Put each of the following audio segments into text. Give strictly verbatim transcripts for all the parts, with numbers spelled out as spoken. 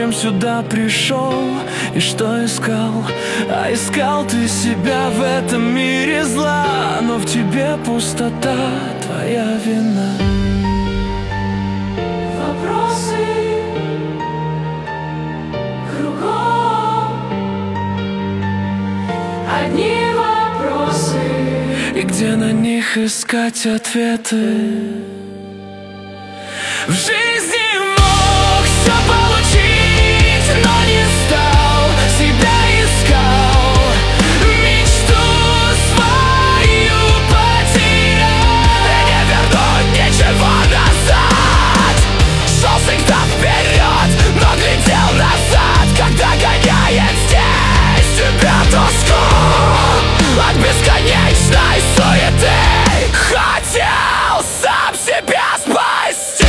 зачем сюда пришел и что искал? А искал ты себя в этом мире зла, но в тебе пустота, твоя вина. Вопросы кругом, одни вопросы. И где на них искать ответы? В жизни мог все получить, но не стал, себя искал, мечту свою потерял. И не вернуть ничего назад. Шел всегда вперед, но глядел назад, когда гоняет здесь тебя тоску от бесконечной суеты. Хотел сам себя спасти.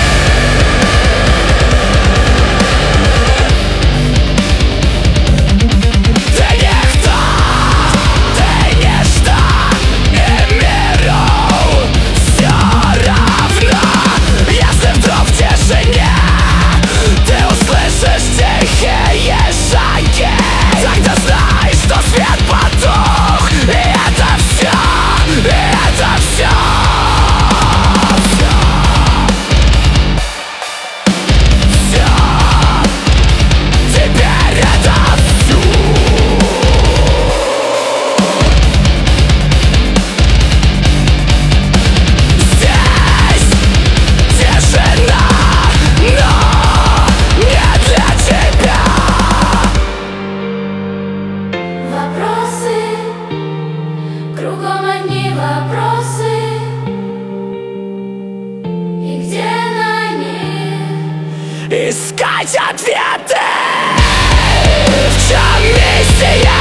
Кругом одни вопросы. И где на них искать ответы? В чем миссия?